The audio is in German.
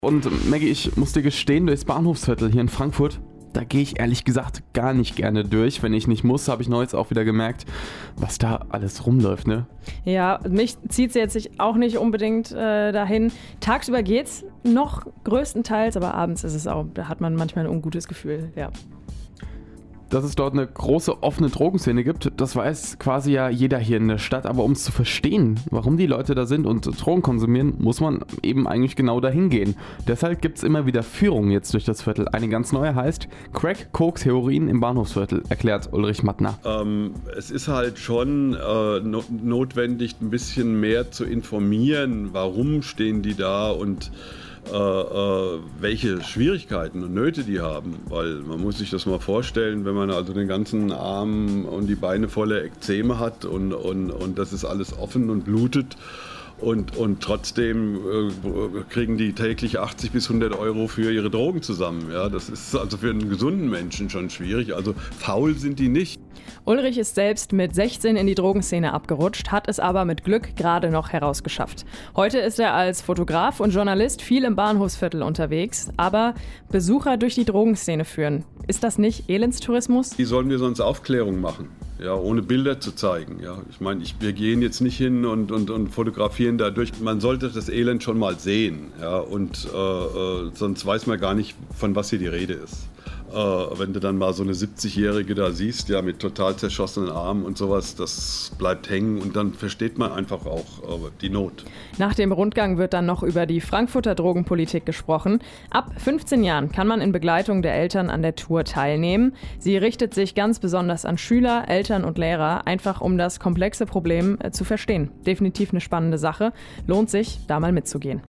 Und Maggie, ich muss dir gestehen, durchs Bahnhofsviertel hier in Frankfurt, da gehe ich ehrlich gesagt gar nicht gerne durch. Wenn ich nicht muss, habe ich neulich auch wieder gemerkt, was da alles rumläuft, ne? Ja, mich zieht es jetzt auch nicht unbedingt dahin. Tagsüber geht's noch größtenteils, aber abends ist es auch, da hat man manchmal ein ungutes Gefühl, ja. Dass es dort eine große offene Drogenszene gibt, das weiß quasi ja jeder hier in der Stadt. Aber um es zu verstehen, warum die Leute da sind und Drogen konsumieren, muss man eben eigentlich genau dahin gehen. Deshalb gibt es immer wieder Führungen jetzt durch das Viertel. Eine ganz neue heißt Crack, Koks, Heroin im Bahnhofsviertel, erklärt Ulrich Mattner. Es ist halt schon notwendig, ein bisschen mehr zu informieren, warum stehen die da und welche Schwierigkeiten und Nöte die haben, weil man muss sich das mal vorstellen, wenn man also den ganzen Arm und die Beine voller Ekzeme hat und das ist alles offen und blutet und trotzdem kriegen die täglich 80 bis 100 Euro für ihre Drogen zusammen. Ja, das ist also für einen gesunden Menschen schon schwierig, also faul sind die nicht. Ulrich ist selbst mit 16 in die Drogenszene abgerutscht, hat es aber mit Glück gerade noch herausgeschafft. Heute ist er als Fotograf und Journalist viel im Bahnhofsviertel unterwegs, aber Besucher durch die Drogenszene führen. Ist das nicht Elendstourismus? Wie sollen wir sonst Aufklärung machen? Ja, ohne Bilder zu zeigen. Ja, ich meine, wir gehen jetzt nicht hin und fotografieren dadurch. Man sollte das Elend schon mal sehen, ja, und sonst weiß man gar nicht, von was hier die Rede ist. Wenn du dann mal so eine 70-Jährige da siehst, ja, mit total zerschossenen Armen und sowas, das bleibt hängen und dann versteht man einfach auch die Not. Nach dem Rundgang wird dann noch über die Frankfurter Drogenpolitik gesprochen. Ab 15 Jahren kann man in Begleitung der Eltern an der Tour teilnehmen. Sie richtet sich ganz besonders an Schüler, Eltern und Lehrer, einfach um das komplexe Problem zu verstehen. Definitiv eine spannende Sache. Lohnt sich, da mal mitzugehen.